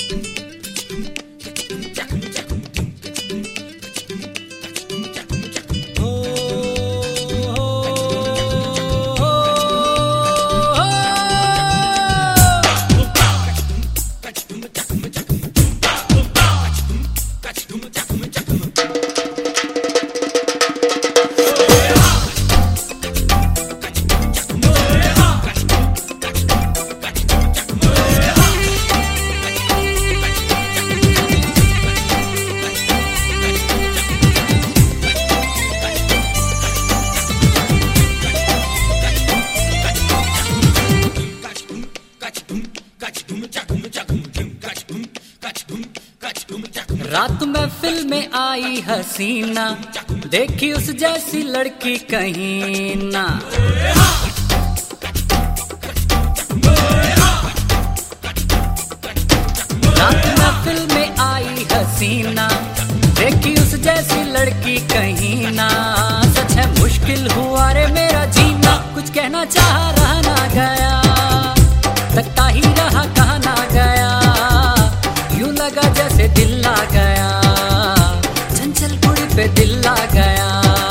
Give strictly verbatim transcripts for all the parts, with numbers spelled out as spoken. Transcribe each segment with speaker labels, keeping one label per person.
Speaker 1: रात महफिल में आई हसीना, देखी उस जैसी लड़की कहीं ना। रात महफिल में आई हसीना, देखी उस जैसी लड़की कहीं ना। सच है मुश्किल हुआ रे मेरा जीना, कुछ कहना चाह रहा ना गया, लगता ही रहा कहा ना गया। यूं लगा जैसे दिल ला गया, चंचल कुड़ी पे दिल ला गया।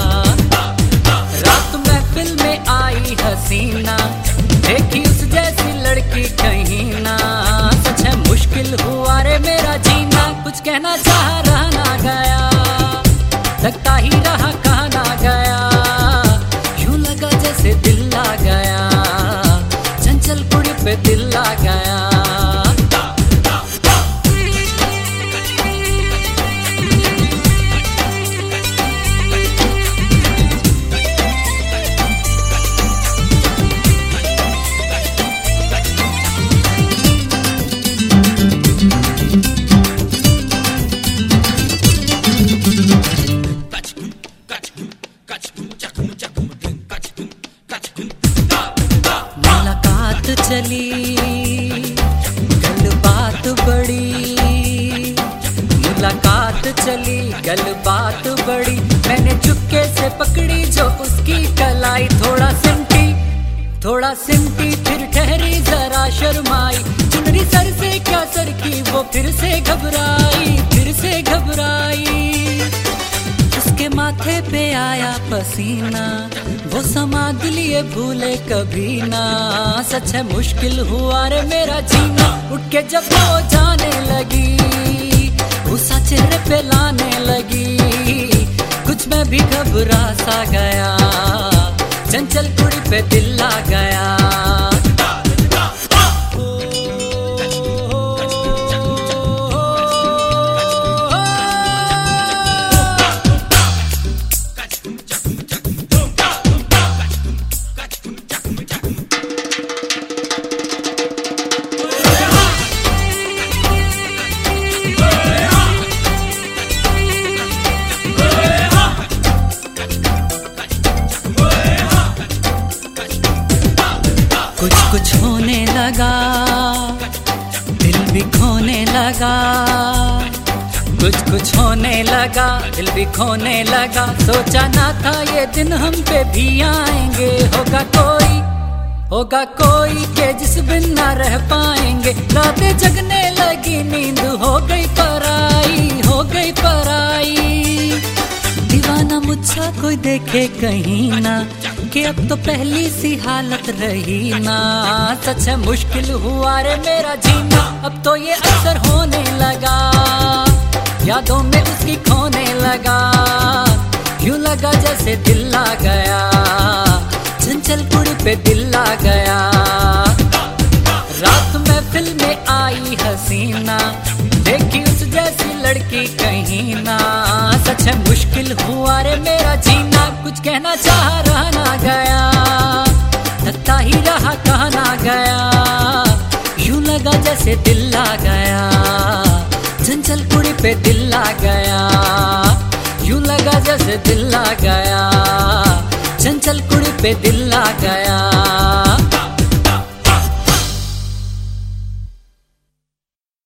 Speaker 1: रात महफिल में आई हसीना, देखी उस जैसी लड़की कहीं ना। सच है मुश्किल हुआ रे मेरा जीना, कुछ कहना चाह रहा ना गया, लगता ही रहा कहा ना गया। यूं लगा जैसे दिल ला गया, चंचल कुड़ी पे दिल ला गया। मुलाकात चली गल बात बड़ी, मुलाकात चली गल बात बड़ी। मैंने चुपके से पकड़ी जो उसकी कलाई, थोड़ा सिमटी थोड़ा सिमटी फिर ठहरी जरा शर्माई। चुनरी सर से क्या सर की वो फिर से घबराई, फिर से घबराई। उसके माथे पे आया पसीना, वो समाध लिए भूले कभी ना। सच है मुश्किल हुआ रे मेरा जीना, उठ के जब वो जाने लगी, गुस्सा चेहरे पे लाने लगी। कुछ मैं भी घबरा सा गया, चंचल कुड़ी पे दिल ला गया। कुछ कुछ होने लगा, दिल भी खोने लगा। कुछ कुछ होने लगा, दिल भी खोने लगा। सोचा ना था ये दिन हम पे भी आएंगे, होगा कोई होगा कोई के जिस बिन ना रह पाएंगे। रातें जगने लगी, नींद हो गई पराई, हो गई पराई। दीवाना मुझसा कोई देखे कहीं ना, कि अब तो पहली सी हालत रही ना। सच है मुश्किल हुआ रे मेरा जीना, अब तो ये अक्सर होने लगा, यादों में उसकी खोने लगा। यूं लगा जैसे दिल ला गया, चंचल कुड़ी पे दिल ला गया। रात महफिल में आई हसीना, देखी उस जैसी लड़की कहीं ना। सच है मुश्किल हुआ रे मेरा जीना, कुछ कहना चाह रहा ना गया, लगता ही रहा कहा ना गया। यूं लगा जैसे दिल ला गया, चंचल कुड़ी पे दिल ला गया। यूं लगा जैसे दिल ला गया, चंचल कुड़ी पे दिल ला गया।